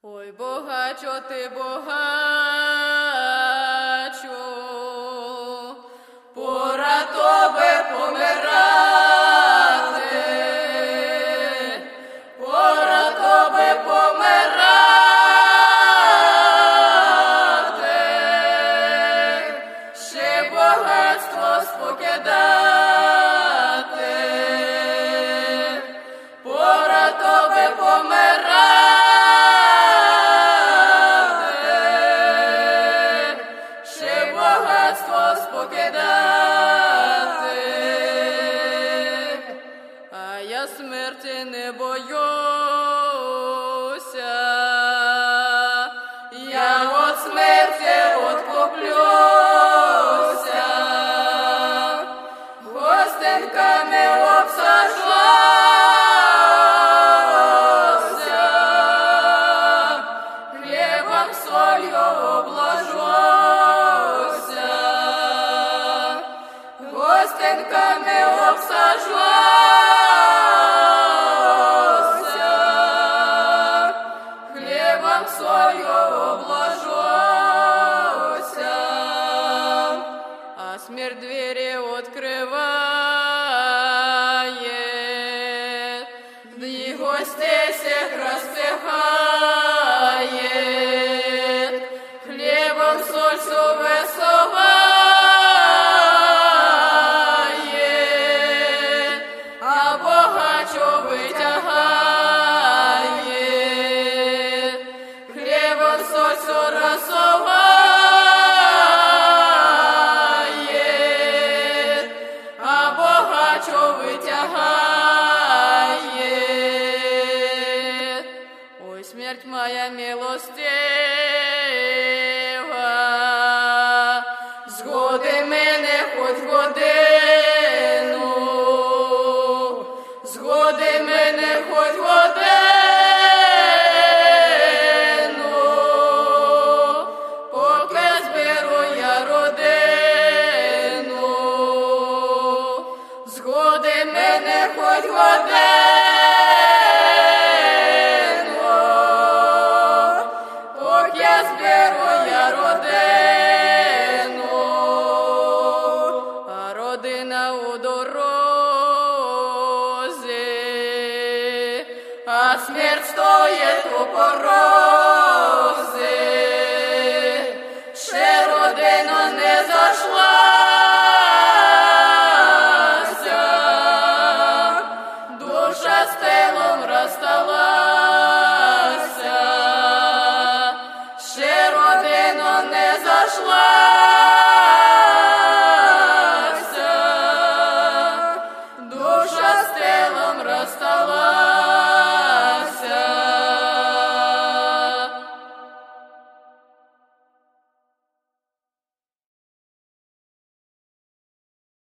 Ой, богачо ти, богачо, пора тобі помирати, пора тобі помирати, ще багатство спокидати, пора тобі помирати. Покидати, а я смерті не боюся, я от смерті откуплюся, гостинками обсажуся, хлібом солью обложуся. Гостинками обсажуся, хлібом солью обложуся, а смерть двері откриває, и гостей всех распихает, хлебом соль высовывает. Ой, смерть моя милостивая,